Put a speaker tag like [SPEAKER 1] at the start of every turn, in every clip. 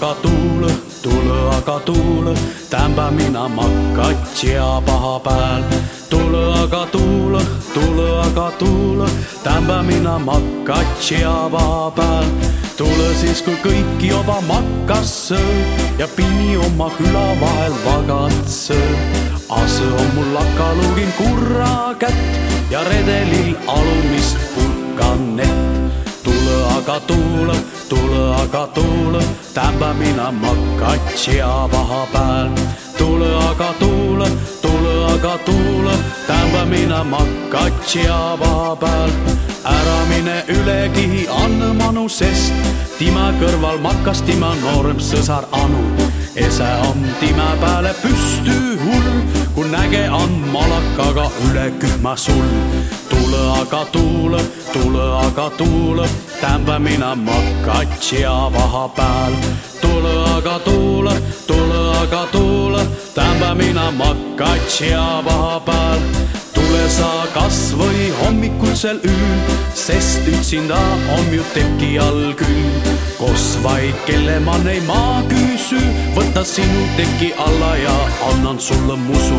[SPEAKER 1] aga tuule, tämba mina makatsia paha pääl. Tule aga tuule, tämba mina makatsia paha pääl. Tule siis, kui kõik juba makkas sööb ja pini oma küla vahel vagatseb. Ase on mul lakalugin kurra kätt ja redelil alumist pulkanett. Tule aga tuule, tämba mina makatsia paha pääl. Tule aga tuule, tämba mina makatsia paha pääl. Ära mine üle kihi anna manu, sest tima kõrval makkas tima noorem sõsar Anu. Ese on tima pääle püstü hull, kun näge on malakaga üle kühma sul. Tule aga tuule, tämba mina makatsia paha pääl. Tule aga tuule, tämba mina makatsia paha pääl. Tule sa kas või hommikusel üül, sest üksinda on ju teki all küll. Kos vaid kelle ma ei maa küsü, võta sinu teki alla ja annan sulle musu.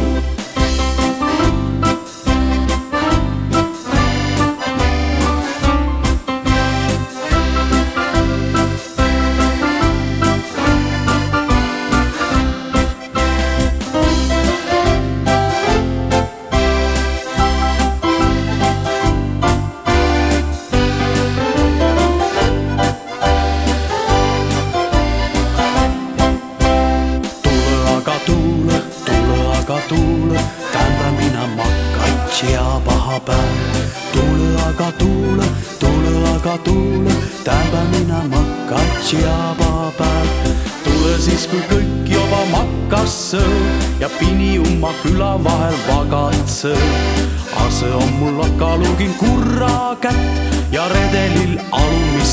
[SPEAKER 1] Tule, tämba mina makatsia paha pääl. Tule aga tuule, tämba mina makatsia paha pääl. Tule siis, kui kõik juba makkas sööb ja pini oma küla vahel vagatseb. Ase on mul lakalugin kurra kätt ja redelil alumist